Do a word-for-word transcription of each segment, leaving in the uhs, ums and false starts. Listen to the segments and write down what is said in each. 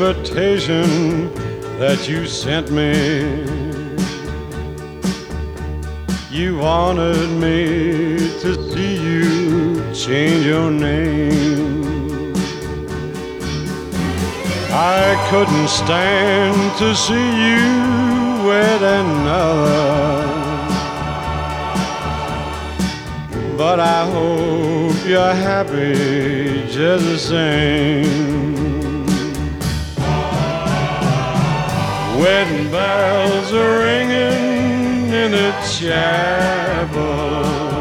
invitation that you sent me. You wanted me to see you change your name. I couldn't stand to see you with another, but I hope you're happy just the same. Wedding bells are ringing in the chapel,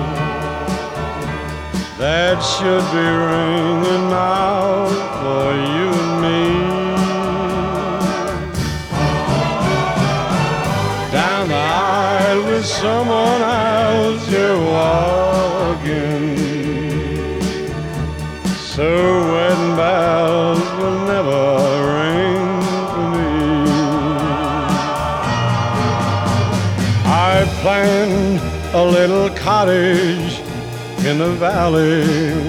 that should be ringing out for you and me. Down the aisle with someone else you're walking, so wedding bells will never ring for me. I planned a little cottage in the valley.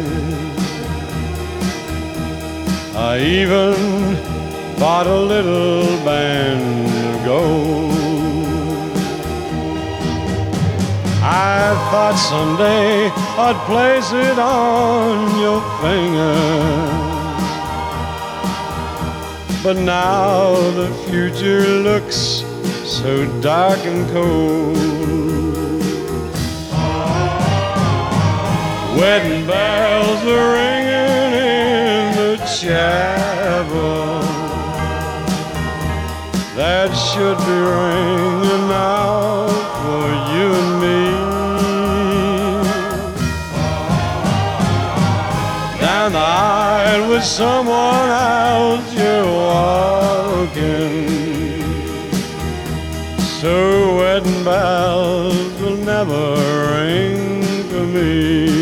I even bought a little band of gold. I thought someday I'd place it on your finger, but now the future looks so dark and cold. Wedding bells are ringing in the chapel, that should be ringing out for you and me. Down the aisle with someone else you're walking, so wedding bells will never ring for me.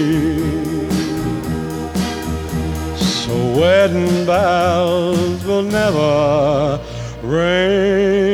So wedding bells will never ring